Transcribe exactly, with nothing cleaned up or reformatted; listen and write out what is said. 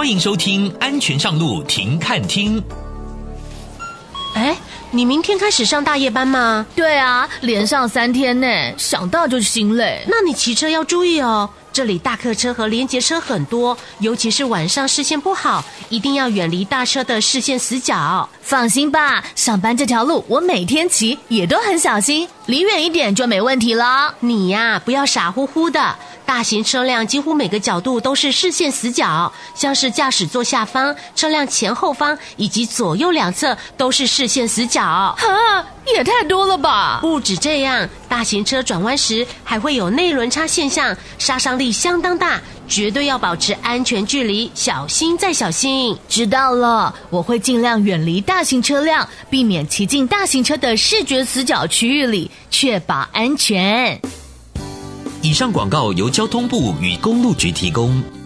欢迎收听安全上路停看听。 哎，你明天开始上大夜班吗？ 对啊，连上三天呢，想到就心累。 那你骑车要注意哦，这里大客车和连结车很多，尤其是晚上视线不好，一定要远离大车的视线死角。 放心吧，上班这条路我每天骑也都很小心，离远一点就没问题了。 你呀，不要傻乎乎的。大型车辆几乎每个角度都是视线死角，像是驾驶座下方、车辆前后方以及左右两侧都是视线死角。 啊，也太多了吧！ 不止这样，大型车转弯时还会有内轮差现象，杀伤力相当大，绝对要保持安全距离，小心再小心。 知道了，我会尽量远离大型车辆，避免骑进大型车的视觉死角区域里，确保安全。 以上广告由交通部与公路局提供。